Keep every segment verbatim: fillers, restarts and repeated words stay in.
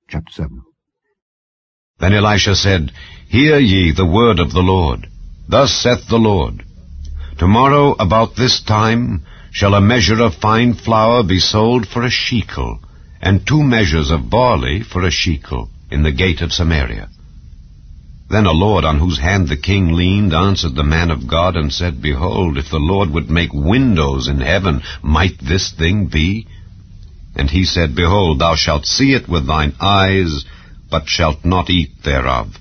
Chapter seven. Then Elisha said, Hear ye the word of the Lord. Thus saith the Lord, Tomorrow about this time shall a measure of fine flour be sold for a shekel, and two measures of barley for a shekel, in the gate of Samaria. Then a lord on whose hand the king leaned answered the man of God, and said, Behold, if the Lord would make windows in heaven, might this thing be? And he said, Behold, thou shalt see it with thine eyes, but shalt not eat thereof.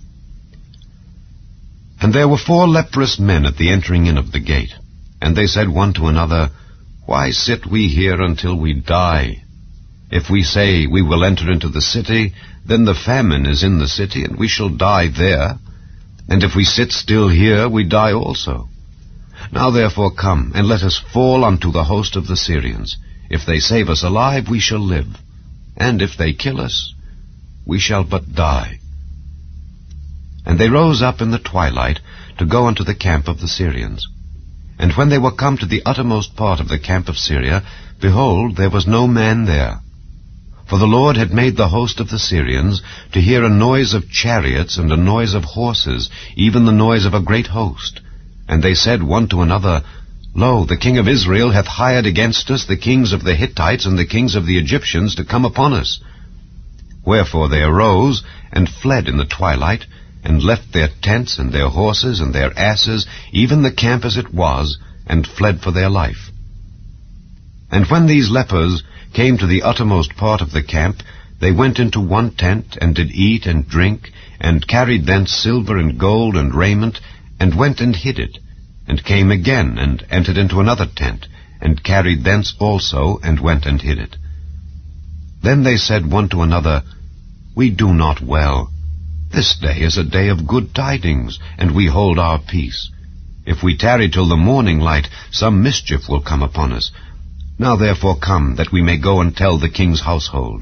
And there were four leprous men at the entering in of the gate. And they said one to another, Why sit we here until we die? If we say, We will enter into the city, then the famine is in the city, and we shall die there. And if we sit still here, we die also. Now therefore come, and let us fall unto the host of the Syrians. If they save us alive, we shall live. And if they kill us, we shall but die. And they rose up in the twilight to go unto the camp of the Syrians. And when they were come to the uttermost part of the camp of Syria, behold, there was no man there. For the Lord had made the host of the Syrians to hear a noise of chariots and a noise of horses, even the noise of a great host. And they said one to another, Lo, the king of Israel hath hired against us the kings of the Hittites and the kings of the Egyptians to come upon us. Wherefore they arose and fled in the twilight, and left their tents and their horses and their asses, even the camp as it was, and fled for their life. And when these lepers came to the uttermost part of the camp, they went into one tent, and did eat and drink, and carried thence silver and gold and raiment, and went and hid it, and came again, and entered into another tent, and carried thence also, and went and hid it. Then they said one to another, We do not well. This day is a day of good tidings, and we hold our peace. If we tarry till the morning light, some mischief will come upon us. Now therefore come, that we may go and tell the king's household.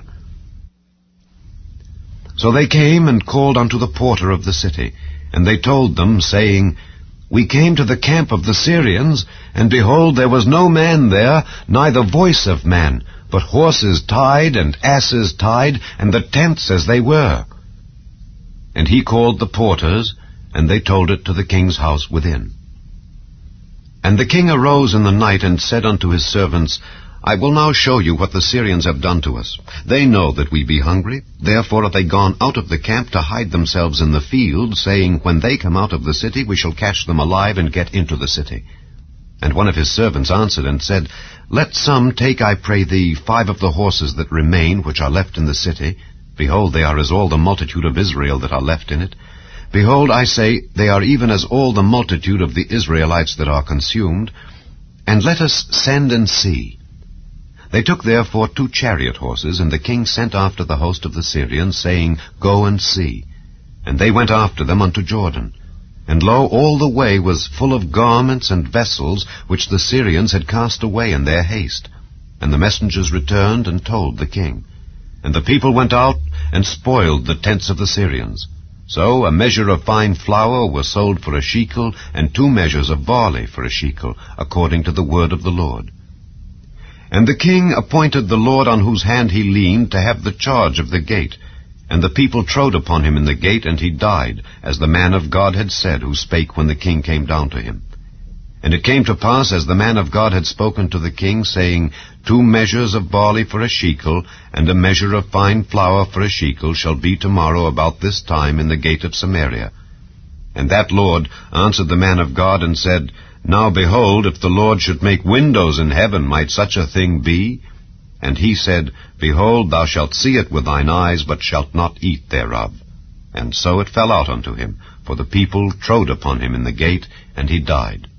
So they came and called unto the porter of the city, and they told them, saying, We came to the camp of the Syrians, and behold, there was no man there, neither voice of man, but horses tied and asses tied, and the tents as they were. And he called the porters, and they told it to the king's house within. And the king arose in the night, and said unto his servants, I will now show you what the Syrians have done to us. They know that we be hungry, therefore are they gone out of the camp to hide themselves in the field, saying, When they come out of the city, we shall catch them alive, and get into the city. And one of his servants answered and said, Let some take, I pray thee, five of the horses that remain, which are left in the city. Behold, they are as all the multitude of Israel that are left in it. Behold, I say, they are even as all the multitude of the Israelites that are consumed. And let us send and see. They took therefore two chariot horses, and the king sent after the host of the Syrians, saying, Go and see. And they went after them unto Jordan. And lo, all the way was full of garments and vessels, which the Syrians had cast away in their haste. And the messengers returned and told the king. And the people went out and spoiled the tents of the Syrians. So a measure of fine flour was sold for a shekel, and two measures of barley for a shekel, according to the word of the Lord. And the king appointed the Lord on whose hand he leaned to have the charge of the gate. And the people trode upon him in the gate, and he died, as the man of God had said, who spake when the king came down to him. And it came to pass, as the man of God had spoken to the king, saying, Two measures of barley for a shekel, and a measure of fine flour for a shekel, shall be tomorrow about this time in the gate of Samaria. And that Lord answered the man of God, and said, Now behold, if the Lord should make windows in heaven, might such a thing be? And he said, Behold, thou shalt see it with thine eyes, but shalt not eat thereof. And so it fell out unto him, for the people trode upon him in the gate, and he died.